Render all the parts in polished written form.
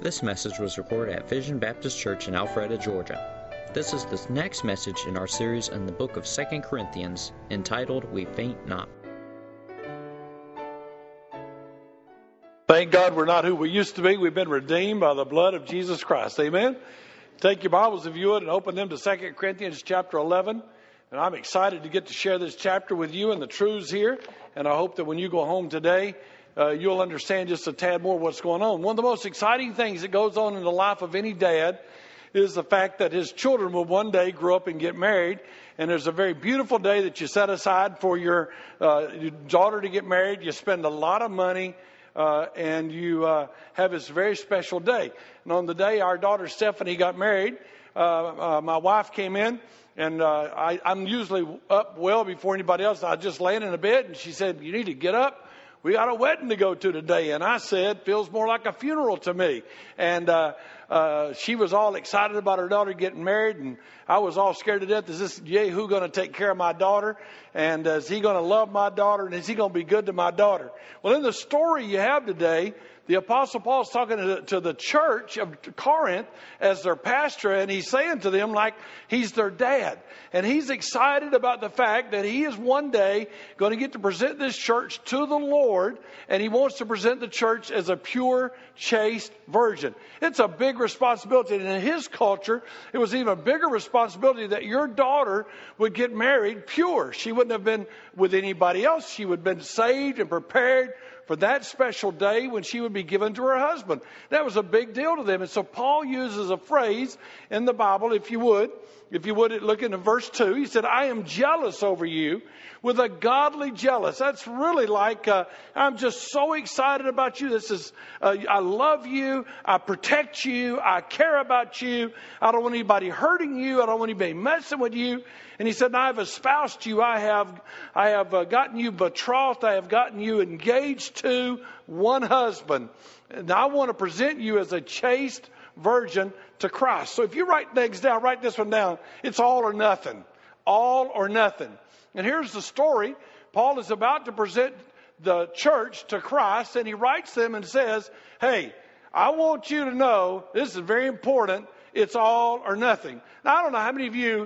This message was recorded at Vision Baptist Church in Alpharetta, Georgia. This is the next message in our series in the book of 2 Corinthians, entitled, We Faint Not. Thank God we're not who we used to be. We've been redeemed by the blood of Jesus Christ. Amen? Take your Bibles, if you would, and open them to 2 Corinthians chapter 11. And I'm excited to get to share this chapter with you and the truths here. And I hope that when you go home today, you'll understand just a tad more what's going on. One of the most exciting things that goes on in the life of any dad is the fact that his children will one day grow up and get married. And there's a very beautiful day that you set aside for your daughter to get married. You spend a lot of money and you have this very special day. And on the day our daughter Stephanie got married, my wife came in. And I'm usually up well before anybody else. I was just laying in a bed, and she said, "You need to get up. We got a wedding to go to today." And I said, "Feels more like a funeral to me." And she was all excited about her daughter getting married, and I was all scared to death. Is this Jehu going to take care of my daughter? And is he going to love my daughter? And is he going to be good to my daughter? Well, in the story you have today, the Apostle Paul is talking to the church of Corinth as their pastor, and he's saying to them like he's their dad. And he's excited about the fact that he is one day going to get to present this church to the Lord, and he wants to present the church as a pure, chaste virgin. It's a big responsibility, and in his culture, it was even a bigger responsibility that your daughter would get married pure. She wouldn't have been with anybody else. She would have been saved and prepared for that special day when she would be given to her husband. That was a big deal to them. And so Paul uses a phrase in the Bible, if you would look into verse 2. He said, "I am jealous over you with a godly jealous." That's really like, I'm just so excited about you. This is, I love you. I protect you. I care about you. I don't want anybody hurting you. I don't want anybody messing with you. And he said, "I have espoused you. I have gotten you betrothed. I have gotten you engaged to one husband. And I want to present you as a chaste virgin to Christ." So if you write things down, write this one down. It's all or nothing. All or nothing. And here's the story. Paul is about to present the church to Christ, and he writes them and says, "Hey, I want you to know, this is very important, it's all or nothing." Now, I don't know how many of you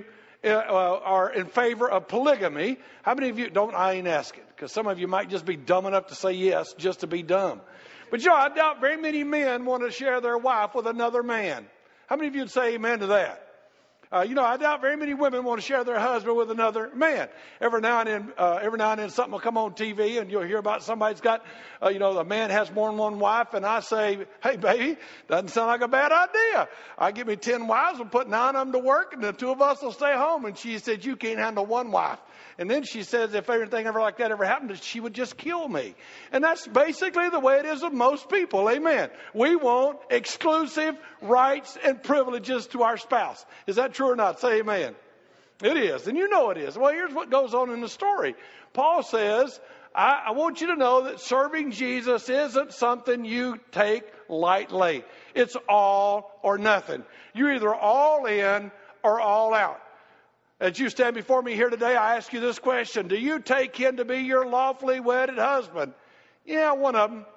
are in favor of polygamy. How many of you don't? I ain't asking, because some of you might just be dumb enough to say yes just to be dumb. But I doubt very many men want to share their wife with another man. How many of you would say amen to that? I doubt very many women want to share their husband with another man. Every now and then something will come on TV and you'll hear about somebody's got, a man has more than one wife. And I say, "Hey, baby, doesn't sound like a bad idea. I give me 10 wives, we'll put 9 of them to work, and the 2 of us will stay home." And she said, "You can't handle one wife." And then she says, if anything ever like that ever happened, she would just kill me. And that's basically the way it is with most people. Amen. We want exclusive rights and privileges to our spouse. Is that true or not? Say amen. It is. And you know it is. Well, here's what goes on in the story. Paul says, I want you to know that serving Jesus isn't something you take lightly. It's all or nothing. You're either all in or all out. As you stand before me here today, I ask you this question. Do you take him to be your lawfully wedded husband? Yeah, one of them.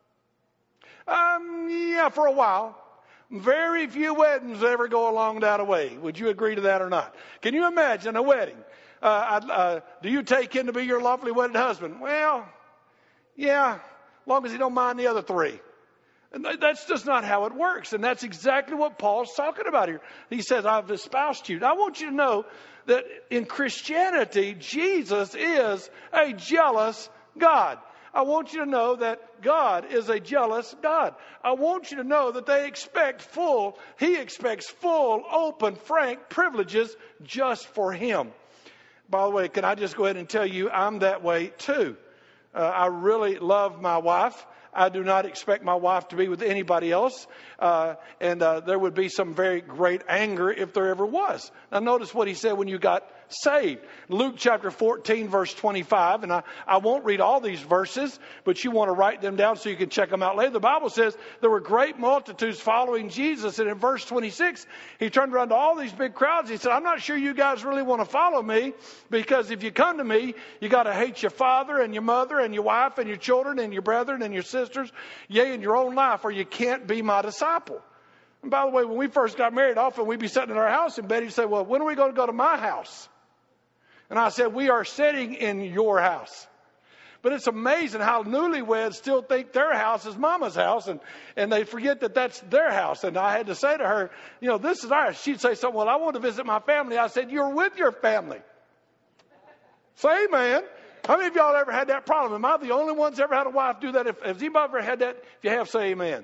Yeah, for a while. Very few weddings ever go along that way. Would you agree to that or not? Can you imagine a wedding? Do you take him to be your lawfully wedded husband? Well, yeah, as long as he don't mind the other 3. And that's just not how it works. And that's exactly what Paul's talking about here. He says, "I've espoused you." Now, I want you to know that in Christianity, Jesus is a jealous God. I want you to know that God is a jealous God. I want you to know that He expects full, open, frank privileges just for Him. By the way, can I just go ahead and tell you, I'm that way too. I really love my wife. I do not expect my wife to be with anybody else. And there would be some very great anger if there ever was. Now notice what he said when you got saved. Luke chapter 14, verse 25, and I won't read all these verses, but you want to write them down so you can check them out later. The Bible says there were great multitudes following Jesus, and in verse 26, he turned around to all these big crowds. He said, I'm not sure you guys really want to follow me, because if you come to me, you got to hate your father and your mother and your wife and your children and your brethren and your sisters, yea, in your own life, or you can't be my disciple. And by the way, when we first got married, often we'd be sitting in our house, and Betty would say, well, when are we going to go to my house? And I said, we are sitting in your house. But it's amazing how newlyweds still think their house is mama's house, and they forget that that's their house. And I had to say to her, this is ours. She'd say something, well, I want to visit my family. I said, you're with your family. Say amen. How many of y'all ever had that problem? Am I the only one that's ever had a wife do that? Has anybody ever had that? If you have, say amen.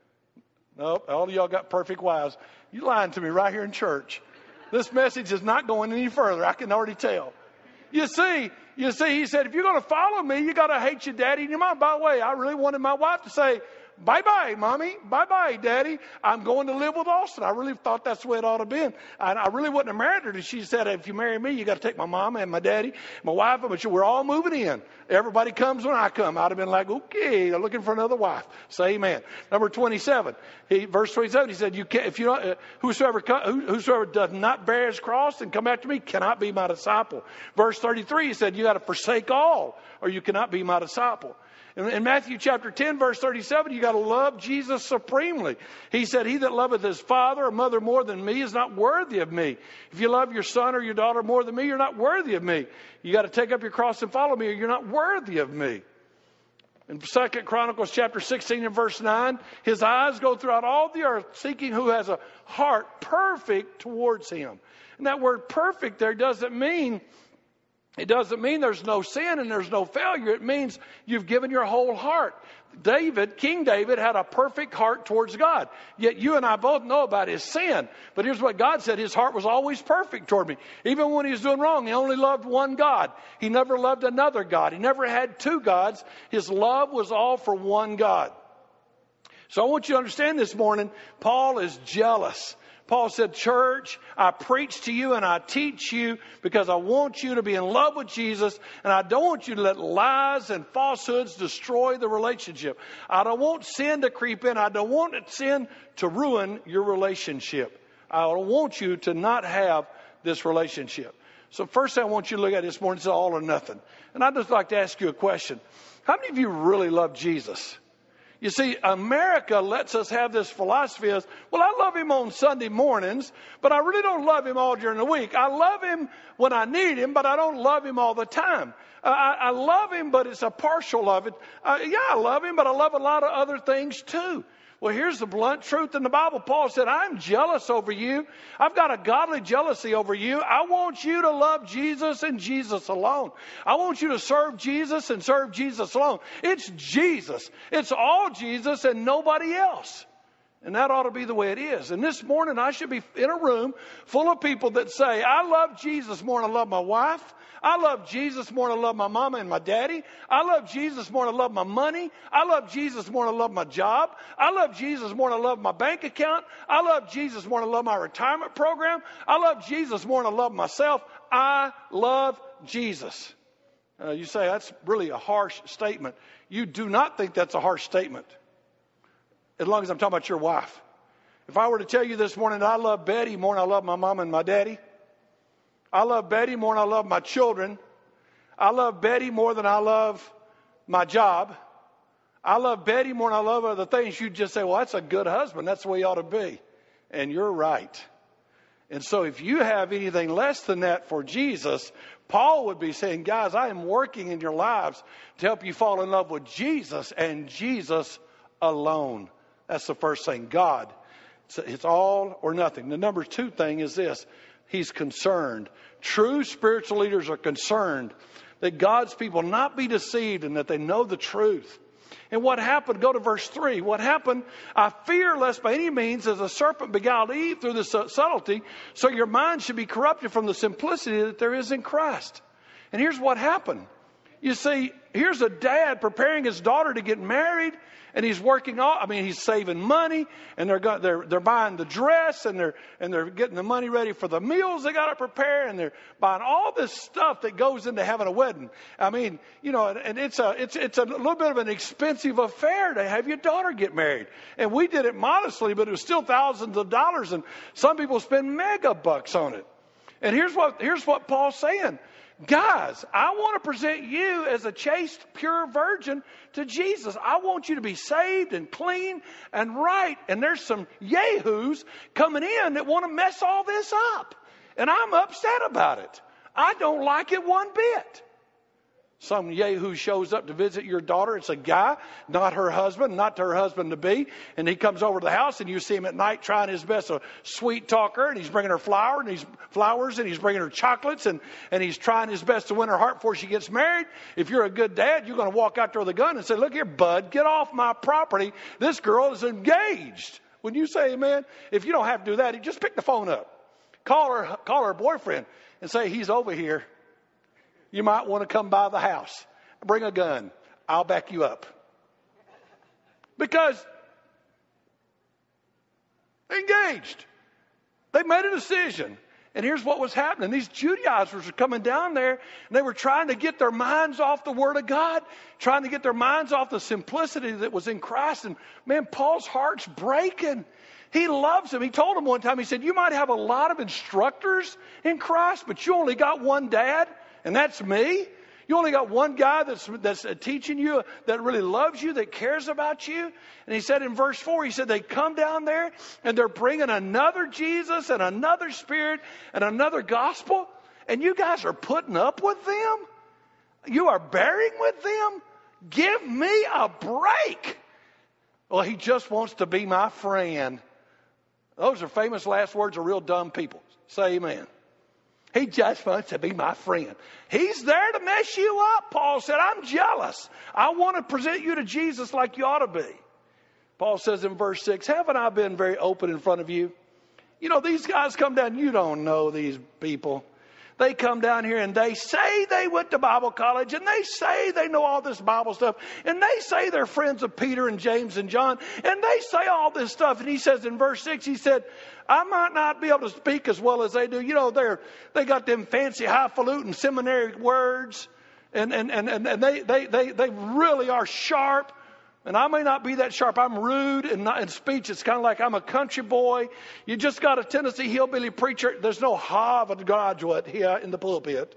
Nope, all of y'all got perfect wives. You lying to me right here in church. This message is not going any further. I can already tell. You see, he said, if you're going to follow me, you got to hate your daddy and your mom. By the way, I really wanted my wife to say, bye-bye, Mommy. Bye-bye, Daddy. I'm going to live with Austin. I really thought that's the way it ought to have been. I really wouldn't have married her. She said, if you marry me, you got to take my mom and my daddy, my wife, but we're all moving in. Everybody comes when I come. I'd have been like, okay, I'm looking for another wife. Say amen. Number 27, verse 27, he said, you can't, if you don't, whosoever does not bear his cross and come after me cannot be my disciple. Verse 33, he said, you got to forsake all, or you cannot be my disciple. In Matthew chapter 10, verse 37, you got to love Jesus supremely. He said, he that loveth his father or mother more than me is not worthy of me. If you love your son or your daughter more than me, you're not worthy of me. You got to take up your cross and follow me, or you're not worthy of me. In 2 Chronicles chapter 16 and verse 9, his eyes go throughout all the earth, seeking who has a heart perfect towards him. And that word perfect there doesn't mean there's no sin and there's no failure. It means you've given your whole heart. King David had a perfect heart towards God. Yet you and I both know about his sin. But here's what God said. His heart was always perfect toward me. Even when he was doing wrong, he only loved one God. He never loved another God. He never had two gods. His love was all for one God. So I want you to understand this morning, Paul is jealous. Paul said, church, I preach to you and I teach you because I want you to be in love with Jesus, and I don't want you to let lies and falsehoods destroy the relationship. I don't want sin to creep in. I don't want sin to ruin your relationship. I don't want you to not have this relationship. So first thing I want you to look at this morning is all or nothing. And I'd just like to ask you a question. How many of you really love Jesus? You see, America lets us have this philosophy of, well, I love him on Sunday mornings, but I really don't love him all during the week. I love him when I need him, but I don't love him all the time. I love him, but it's a partial love. I love him, but I love a lot of other things too. Well, here's the blunt truth in the Bible. Paul said, I'm jealous over you. I've got a godly jealousy over you. I want you to love Jesus and Jesus alone. I want you to serve Jesus and serve Jesus alone. It's Jesus. It's all Jesus and nobody else. And that ought to be the way it is. And this morning I should be in a room full of people that say, I love Jesus more than I love my wife. I love Jesus more than I love my mama and my daddy. I love Jesus more than I love my money. I love Jesus more than I love my job. I love Jesus more than I love my bank account. I love Jesus more than I love my retirement program. I love Jesus more than I love myself. I love Jesus. You say, that's really a harsh statement. You do not think that's a harsh statement, as long as I'm talking about your wife. If I were to tell you this morning that I love Betty more than I love my mom and my daddy, I love Betty more than I love my children, I love Betty more than I love my job, I love Betty more than I love other things, you'd just say, well, that's a good husband. That's the way he ought to be. And you're right. And so if you have anything less than that for Jesus, Paul would be saying, guys, I am working in your lives to help you fall in love with Jesus and Jesus alone. That's the first thing, God. It's all or nothing. The number two thing is this. He's concerned. True spiritual leaders are concerned that God's people not be deceived and that they know the truth. And what happened? Go to verse 3. What happened? I fear lest by any means as a serpent beguiled Eve through the subtlety, so your mind should be corrupted from the simplicity that there is in Christ. And here's what happened. You see, here's a dad preparing his daughter to get married, and he's working all. I mean, he's saving money, and they're buying the dress, and they're getting the money ready for the meals they got to prepare, and they're buying all this stuff that goes into having a wedding. I mean, you know, and it's a little bit of an expensive affair to have your daughter get married. And we did it modestly, but it was still thousands of dollars, and some people spend mega bucks on it. And here's what Paul's saying. Guys, I want to present you as a chaste, pure virgin to Jesus. I want you to be saved and clean and right. And there's some yahoos coming in that want to mess all this up. And I'm upset about it. I don't like it one bit. Some yahoo shows up to visit your daughter. It's a guy, not her husband, not her husband to be. And he comes over to the house, and you see him at night trying his best to sweet talk her. And he's bringing her flowers, and he's bringing her chocolates, and he's trying his best to win her heart before she gets married. If you're a good dad, you're going to walk out there with a gun and say, "Look here, bud, get off my property. This girl is engaged." When you say amen, if you don't have to do that, you just pick the phone up. Call her boyfriend and say, "He's over here. You might want to come by the house. Bring a gun. I'll back you up." Because they're engaged. They made a decision. And here's what was happening. These Judaizers were coming down there, and they were trying to get their minds off the Word of God, trying to get their minds off the simplicity that was in Christ. And man, Paul's heart's breaking. He loves them. He told them one time, he said, "You might have a lot of instructors in Christ, but you only got one dad. And that's me. You only got one guy that's teaching you, that really loves you, that cares about you." And he said in verse 4, he said, they come down there and they're bringing another Jesus and another Spirit and another gospel. And you guys are putting up with them? You are bearing with them? Give me a break. Well, he just wants to be my friend. Those are famous last words of real dumb people. Say amen. He just wants to be my friend. He's there to mess you up, Paul said. I'm jealous. I want to present you to Jesus like you ought to be. Paul says in verse 6, haven't I been very open in front of you? You know, these guys come down. You don't know these people. They come down here and they say they went to Bible college, and they say they know all this Bible stuff, and they say they're friends of Peter and James and John, and they say all this stuff. And he says in verse 6, he said, I might not be able to speak as well as they do. You know, they got them fancy highfalutin seminary words, and they really are sharp. And I may not be that sharp. I'm rude in speech. It's kind of like I'm a country boy. You just got a Tennessee hillbilly preacher. There's no Harvard graduate here in the pulpit.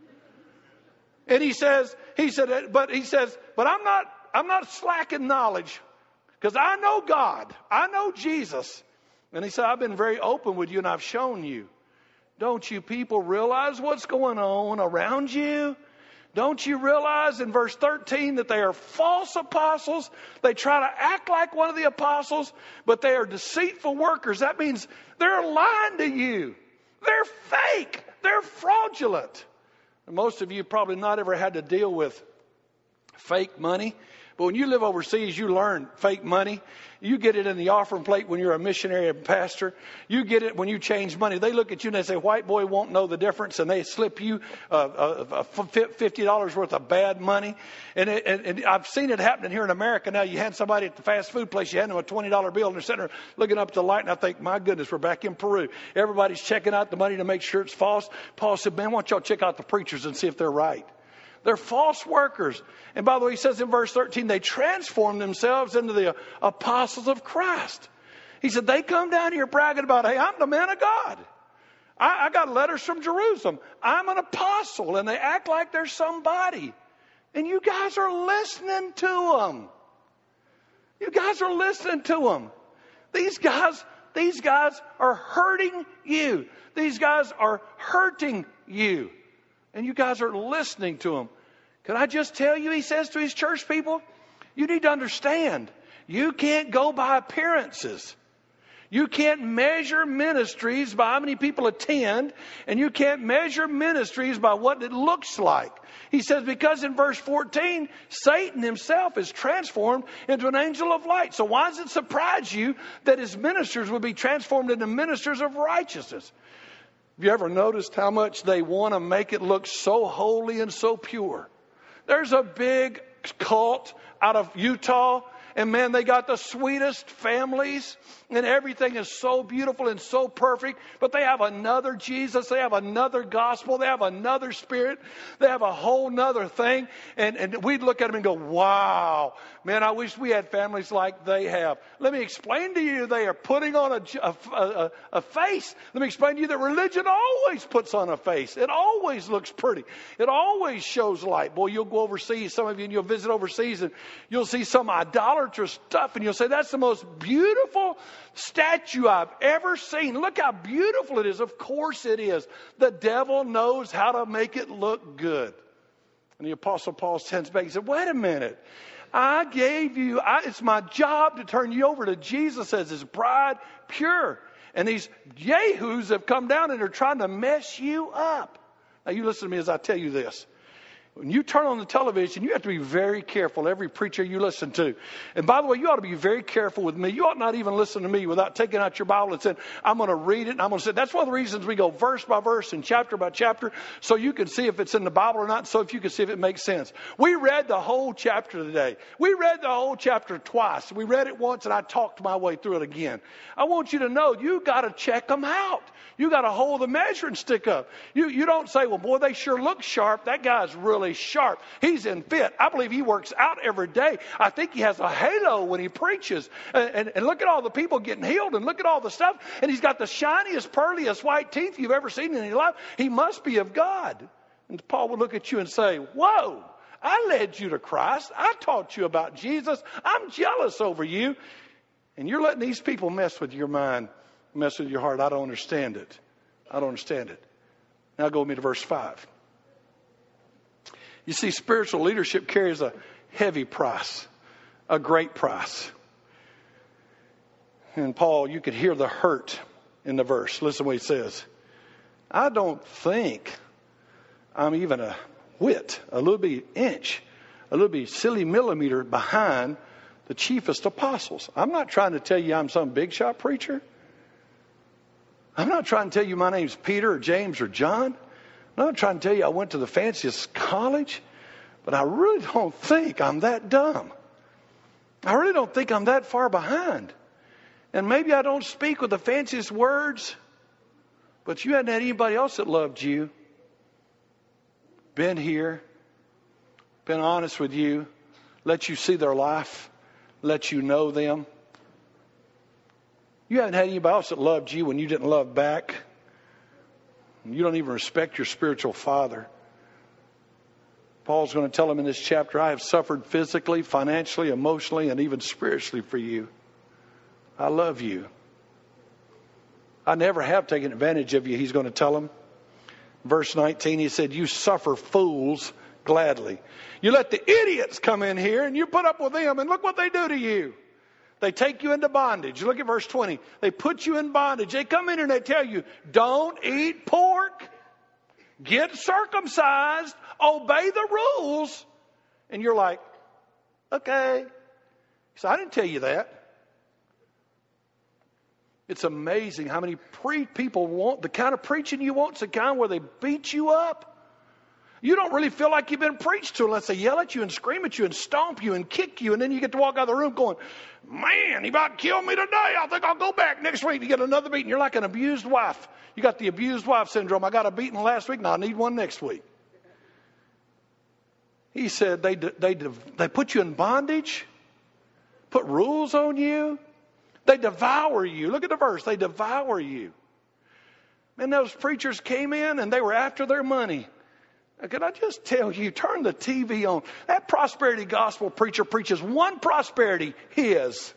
And he said, but I'm not slack in knowledge, because I know God. I know Jesus. And he said, I've been very open with you, and I've shown you. Don't you people realize what's going on around you? Don't you realize in verse 13 that they are false apostles? They try to act like one of the apostles, but they are deceitful workers. That means they're lying to you. They're fake. They're fraudulent. And most of you probably not ever had to deal with fake money. But when you live overseas, you learn fake money. You get it in the offering plate when you're a missionary and pastor. You get it when you change money. They look at you and they say, white boy won't know the difference. And they slip you $50 worth of bad money. And I've seen it happening here in America now. You hand somebody at the fast food place, you hand them a $20 bill, and they're sitting there looking up at the light. And I think, my goodness, we're back in Peru. Everybody's checking out the money to make sure it's false. Paul said, man, why don't y'all check out the preachers and see if they're right. They're false workers. And by the way, he says in verse 13, they transform themselves into the apostles of Christ. He said, they come down here bragging about, hey, I'm the man of God. I got letters from Jerusalem. I'm an apostle. And they act like they're somebody. And you guys are listening to them. You guys are listening to them. These guys are hurting you. These guys are hurting you. And you guys are listening to him. Can I just tell you, he says to his church people, you need to understand, you can't go by appearances. You can't measure ministries by how many people attend, and you can't measure ministries by what it looks like. He says, because in verse 14, Satan himself is transformed into an angel of light. So why does it surprise you that his ministers would be transformed into ministers of righteousness? Have you ever noticed how much they want to make it look so holy and so pure? There's a big cult out of Utah. And man, they got the sweetest families and everything is so beautiful and so perfect. But they have another Jesus. They have another gospel. They have another spirit. They have a whole nother thing. And we'd look at them and go, wow, man, I wish we had families like they have. Let me explain to you, they are putting on a face. Let me explain to you that religion always puts on a face. It always looks pretty. It always shows light. Boy, you'll go overseas, some of you, and you'll visit overseas and you'll see some idolatrous stuff and you'll say, that's the most beautiful statue I've ever seen. Look how beautiful it is. Of course it is. The devil knows how to make it look good. And the Apostle Paul stands back and said, wait a minute. I gave you, it's my job to turn you over to Jesus as his bride, pure. And these yahoos have come down and are trying to mess you up. Now you listen to me as I tell you this. When you turn on the television, you have to be very careful, every preacher you listen to. And by the way, you ought to be very careful with me. You ought not even listen to me without taking out your Bible and saying, I'm going to read it and I'm going to say, that's one of the reasons we go verse by verse and chapter by chapter, so you can see if it's in the Bible or not, so if you can see if it makes sense. We read the whole chapter today. We read the whole chapter twice. We read it once and I talked my way through it again. I want you to know, you got to check them out. You got to hold the measuring stick up. You don't say, well, boy, they sure look sharp. That guy's really sharp. He's in fit. I believe he works out every day. I think he has a halo when he preaches. And look at all the people getting healed and look at all the stuff. And he's got the shiniest, pearliest white teeth you've ever seen in your life. He must be of God. And Paul would look at you and say, whoa, I led you to Christ. I taught you about Jesus. I'm jealous over you. And you're letting these people mess with your mind, mess with your heart. I don't understand it. I don't understand it. Now go with me to verse 5. You see, spiritual leadership carries a heavy price, a great price. And Paul, you could hear the hurt in the verse. Listen to what he says. I don't think I'm even a whit, a little bit inch, a little bit silly millimeter behind the chiefest apostles. I'm not trying to tell you I'm some big shot preacher. I'm not trying to tell you my name's Peter or James or John. I'm not trying to tell you I went to the fanciest college. But I really don't think I'm that dumb. I really don't think I'm that far behind. And maybe I don't speak with the fanciest words. But you hadn't had anybody else that loved you. Been here. Been honest with you. Let you see their life. Let you know them. You haven't had anybody else that loved you when you didn't love back. You don't even respect your spiritual father. Paul's going to tell them in this chapter, I have suffered physically, financially, emotionally, and even spiritually for you. I love you. I never have taken advantage of you, he's going to tell them. Verse 19, he said, you suffer fools gladly. You let the idiots come in here and you put up with them, and look what they do to you. They take you into bondage. Look at verse 20. They put you in bondage. They come in and they tell you, don't eat pork. Get circumcised. Obey the rules. And you're like, okay. So I didn't tell you that. It's amazing how many people want, the kind of preaching you want is the kind where they beat you up. You don't really feel like you've been preached to unless they yell at you and scream at you and stomp you and kick you. And then you get to walk out of the room going, man, he about killed me today. I think I'll go back next week to get another beating. You're like an abused wife. You got the abused wife syndrome. I got a beating last week. Now I need one next week. He said they put you in bondage, put rules on you. They devour you. Look at the verse. They devour you. Man, those preachers came in and they were after their money. Could I just tell you, turn the TV on. That prosperity gospel preacher preaches one prosperity, his.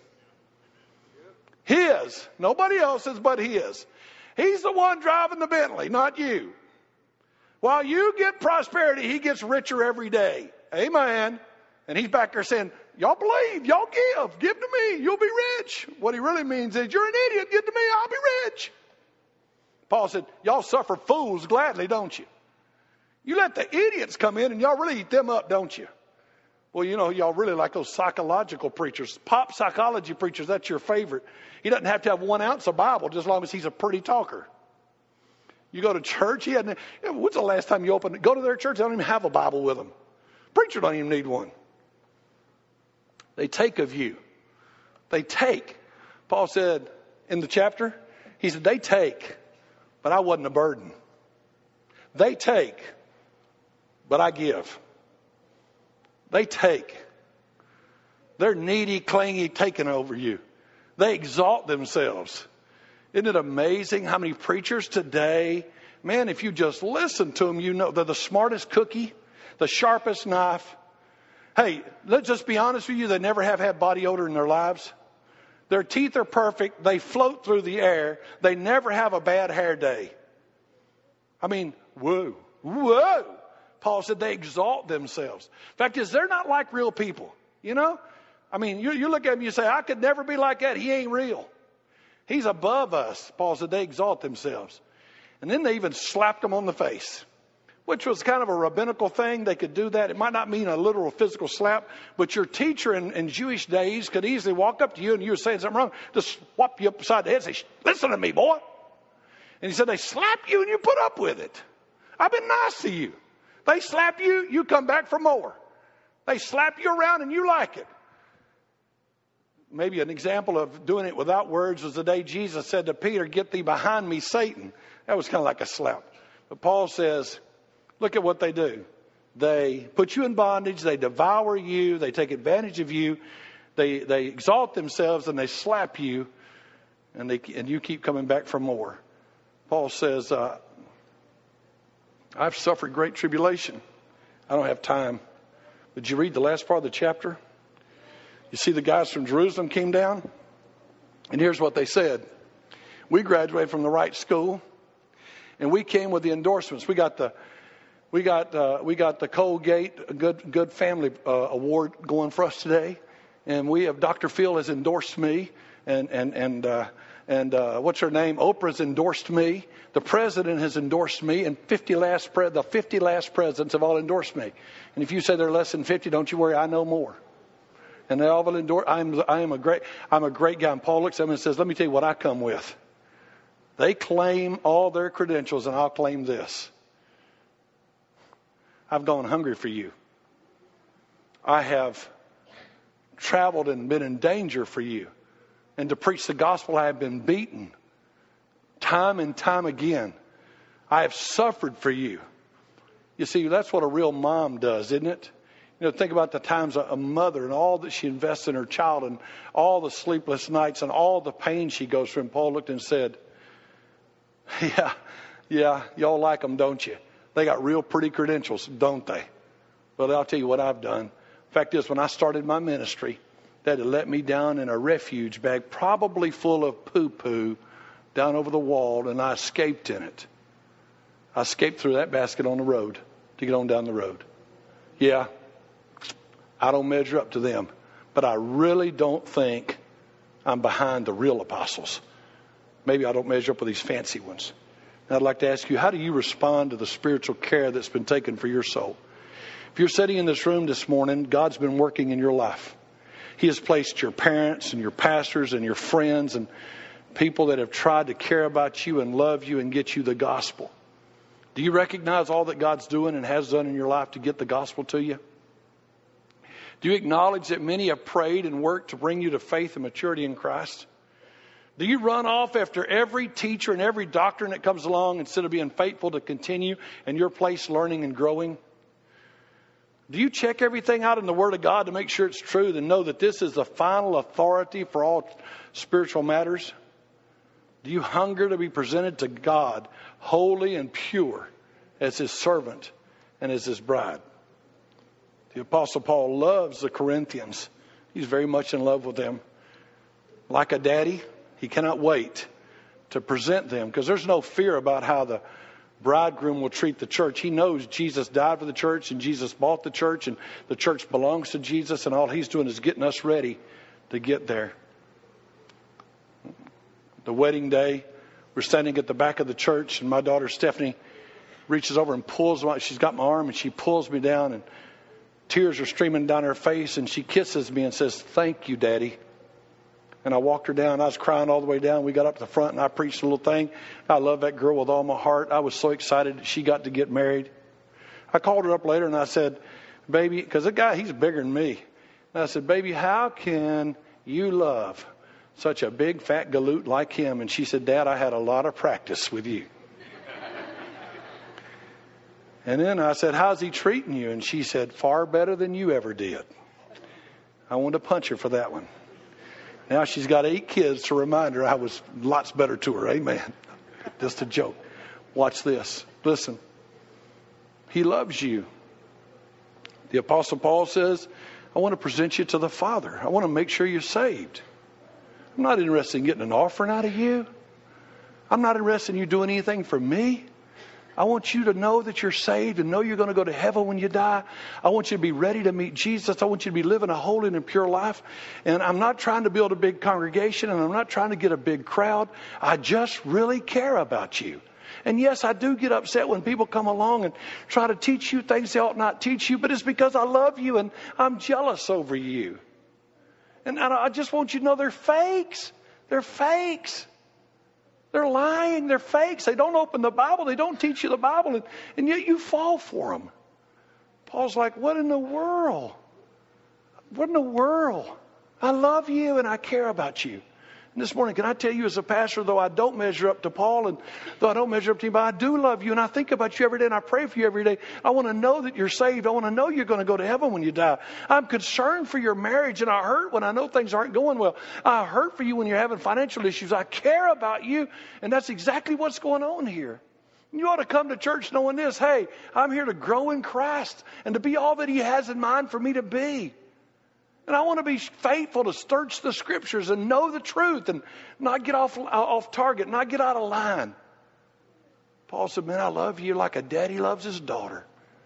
His. Nobody else's but his. He's the one driving the Bentley, not you. While you get prosperity, he gets richer every day. Amen. And he's back there saying, y'all believe, y'all give to me, you'll be rich. What he really means is, you're an idiot, give to me, I'll be rich. Paul said, y'all suffer fools gladly, don't you? You let the idiots come in and y'all really eat them up, don't you? Well, you know, y'all really like those psychological preachers. Pop psychology preachers, that's your favorite. He doesn't have to have 1 ounce of Bible just as long as he's a pretty talker. You go to church, when's the last time you opened it? Go to their church, they don't even have a Bible with them. Preacher don't even need one. They take of you. They take. Paul said in the chapter, he said, they take, but I wasn't a burden. They take, but I give. They take. They're needy, clingy, taking over you. They exalt themselves. Isn't it amazing how many preachers today, man, if you just listen to them, you know they're the smartest cookie, the sharpest knife. Hey, let's just be honest with you, they never have had body odor in their lives. Their teeth are perfect. They float through the air. They never have a bad hair day. I mean, whoa. Paul said they exalt themselves. Fact is, they're not like real people, you know? I mean, you look at him and you say, I could never be like that. He ain't real. He's above us. Paul said they exalt themselves. And then they even slapped him on the face, which was kind of a rabbinical thing. They could do that. It might not mean a literal physical slap, but your teacher in Jewish days could easily walk up to you and you were saying something wrong, just swap you upside the head and say, listen to me, boy. And he said, they slap you and you put up with it. I've been nice to you. They slap you, you come back for more. They slap you around and you like it. Maybe an example of doing it without words was the day Jesus said to Peter, get thee behind me, Satan. That was kind of like a slap. But Paul says, look at what they do. They put you in bondage. They devour you. They take advantage of you. They exalt themselves and they slap you. And you keep coming back for more. Paul says, I've suffered great tribulation. I don't have time. Did you read the last part of the chapter? You see the guys from Jerusalem came down. And here's what they said. We graduated from the right school. And we came with the endorsements. We got the Colgate a good family award going for us today, and we have Dr. Phil has endorsed me, and what's her name? Oprah's endorsed me. The president has endorsed me, and the 50 last presidents have all endorsed me. And if you say they're less than 50, don't you worry, I know more. And they all will endorse. I'm a great guy. And Paul looks at them and says, "Let me tell you what I come with." They claim all their credentials, and I'll claim this. I've gone hungry for you. I have traveled and been in danger for you. And to preach the gospel, I have been beaten time and time again. I have suffered for you. You see, that's what a real mom does, isn't it? You know, think about the times a mother and all that she invests in her child and all the sleepless nights and all the pain she goes through. And Paul looked and said, yeah, y'all like them, don't you? They got real pretty credentials, don't they? Well, I'll tell you what I've done. Fact is, when I started my ministry, they had to let me down in a refuge bag, probably full of poo-poo, down over the wall, and I escaped in it. I escaped through that basket on the road to get on down the road. Yeah, I don't measure up to them, but I really don't think I'm behind the real apostles. Maybe I don't measure up with these fancy ones. And I'd like to ask you, how do you respond to the spiritual care that's been taken for your soul? If you're sitting in this room this morning, God's been working in your life. He has placed your parents and your pastors and your friends and people that have tried to care about you and love you and get you the gospel. Do you recognize all that God's doing and has done in your life to get the gospel to you? Do you acknowledge that many have prayed and worked to bring you to faith and maturity in Christ? Do you run off after every teacher and every doctrine that comes along instead of being faithful to continue in your place learning and growing? Do you check everything out in the Word of God to make sure it's true and know that this is the final authority for all spiritual matters? Do you hunger to be presented to God holy and pure as His servant and as His bride? The Apostle Paul loves the Corinthians. He's very much in love with them. Like a daddy, he cannot wait to present them because there's no fear about how the bridegroom will treat the church. He knows Jesus died for the church and Jesus bought the church and the church belongs to Jesus, and all he's doing is getting us ready to get there. The wedding day, we're standing at the back of the church, and my daughter Stephanie reaches over and pulls me. She's got my arm and she pulls me down, and tears are streaming down her face, and she kisses me and says, "Thank you, Daddy." And I walked her down. I was crying all the way down. We got up to the front and I preached a little thing. I love that girl with all my heart. I was so excited that she got to get married. I called her up later and I said, baby, because the guy, he's bigger than me. And I said, baby, how can you love such a big fat galoot like him? And she said, Dad, I had a lot of practice with you. And then I said, how's he treating you? And she said, far better than you ever did. I wanted to punch her for that one. Now she's got 8 kids to remind her I was lots better to her. Amen. Just a joke. Watch this. Listen. He loves you. The Apostle Paul says, I want to present you to the Father. I want to make sure you're saved. I'm not interested in getting an offering out of you. I'm not interested in you doing anything for me. I want you to know that you're saved and know you're going to go to heaven when you die. I want you to be ready to meet Jesus. I want you to be living a holy and pure life. And I'm not trying to build a big congregation, and I'm not trying to get a big crowd. I just really care about you. And yes, I do get upset when people come along and try to teach you things they ought not teach you, but it's because I love you and I'm jealous over you. And I just want you to know they're fakes. They're fakes. They're lying. They're fakes. They don't open the Bible. They don't teach you the Bible. And yet you fall for them. Paul's like, what in the world? What in the world? I love you and I care about you. And this morning, can I tell you as a pastor, though I don't measure up to Paul and though I don't measure up to anybody, I do love you and I think about you every day and I pray for you every day. I want to know that you're saved. I want to know you're going to go to heaven when you die. I'm concerned for your marriage and I hurt when I know things aren't going well. I hurt for you when you're having financial issues. I care about you, and that's exactly what's going on here. You ought to come to church knowing this. Hey, I'm here to grow in Christ and to be all that He has in mind for me to be. And I want to be faithful to search the Scriptures and know the truth and not get off target, not get out of line. Paul said, man, I love you like a daddy loves his daughter.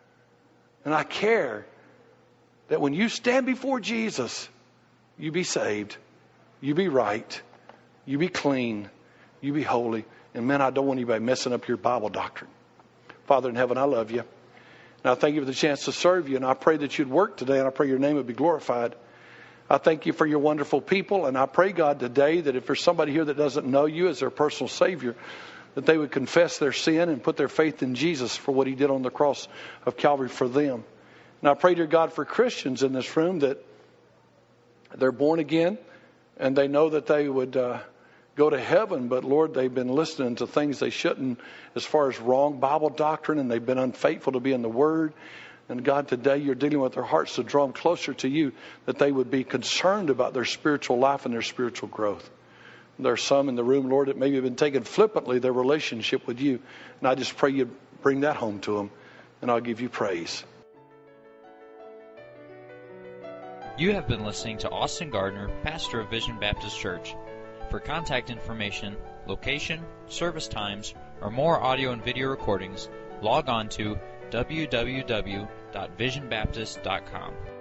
And I care that when you stand before Jesus, you be saved, you be right, you be clean, you be holy. And man, I don't want anybody messing up your Bible doctrine. Father in heaven, I love you. And I thank you for the chance to serve you. And I pray that you'd work today, and I pray your name would be glorified. I thank you for your wonderful people. And I pray, God, today that if there's somebody here that doesn't know you as their personal Savior, that they would confess their sin and put their faith in Jesus for what He did on the cross of Calvary for them. And I pray, dear God, for Christians in this room that they're born again and they know that they would go to heaven. But, Lord, they've been listening to things they shouldn't as far as wrong Bible doctrine, and they've been unfaithful to be in the Word. And God, today you're dealing with their hearts to draw them closer to you, that they would be concerned about their spiritual life and their spiritual growth. There are some in the room, Lord, that maybe have been taking flippantly their relationship with you. And I just pray you bring that home to them, and I'll give you praise. You have been listening to Austin Gardner, pastor of Vision Baptist Church. For contact information, location, service times, or more audio and video recordings, log on to www.visionbaptist.com.